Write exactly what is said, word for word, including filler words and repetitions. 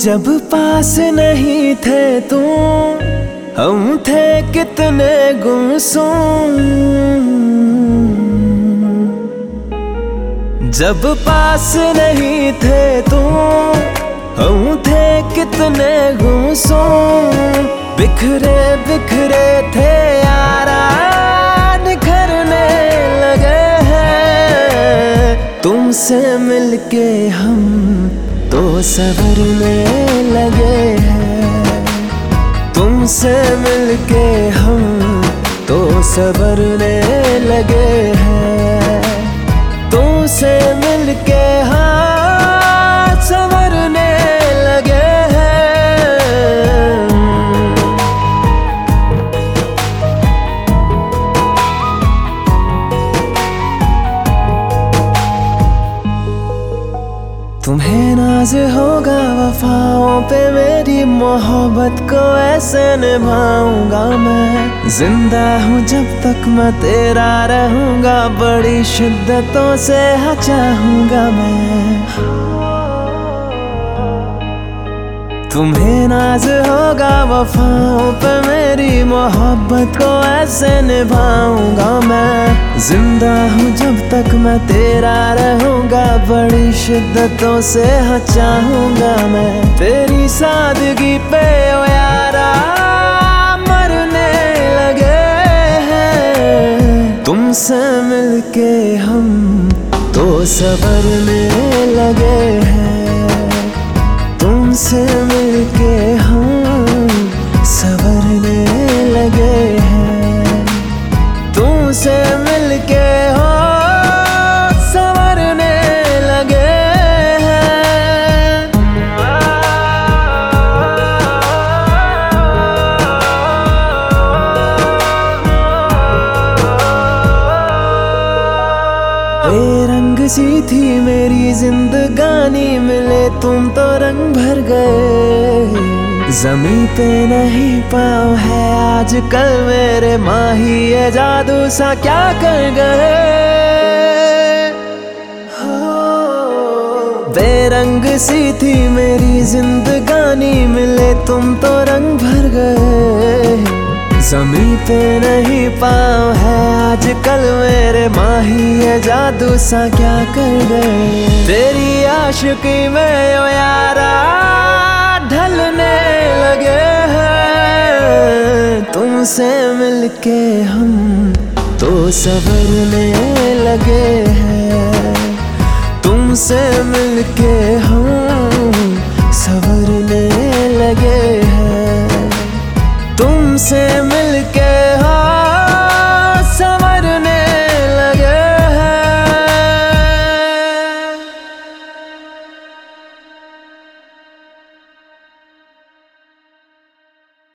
जब पास नहीं थे तुम, हम थे कितने गुमसुम। जब पास नहीं थे तुम, हम थे कितने गुमसुम। बिखरे बिखरे थे यारा, निखरने लगे हैं। तुमसे मिलके हम तो संवरने लगे हैं। तुमसे मिलके हम तो संवरने लगे हैं। तुमसे मिलके हाँ संवरने लगे हैं। तुम्हें नाज होगा वफाओं पे मेरी, मोहब्बत को ऐसे निभाऊंगा मैं। जिंदा हूँ जब तक मैं तेरा रहूंगा, बड़ी शिद्दतों से हाँ चाहूंगा मैं। तुम्हें नाज होगा वफाओं पे मेरी, मोहब्बत को ऐसे निभाऊंगा मैं। जिंदा हूँ जब तक मैं तेरा रहूंगा, बड़ी शिद्दतों से हाँ चाहूंगा मैं। तेरी सादगी पे ओ यारा मरने लगे हैं। तुमसे मिलके हम तो संवरने लगे हैं। तुमसे मिलके हम संवरने लगे हैं। तुमसे मिलके हो संवरने लगे हैं। बेरंग सी थी मेरी जिंदगानी, मिले तुम तो रंग भर गए। ज़मीं पे नहीं पाँव है आजकल मेरे, माही ये जादू सा क्या कर गए। बेरंग सी थी मेरी जिंदगानी, मिले तुम तो रंग भर गए। ज़मीं पे नहीं पाँव है आजकल मेरे, माही ये जादू सा क्या कर गए। तेरी आशिकी में ओ यारा ढलने लगे हैं। तुमसे मिलके हम तो संवरने लगे हैं। तुमसे मिलके हम संवरने लगे हैं। तुमसे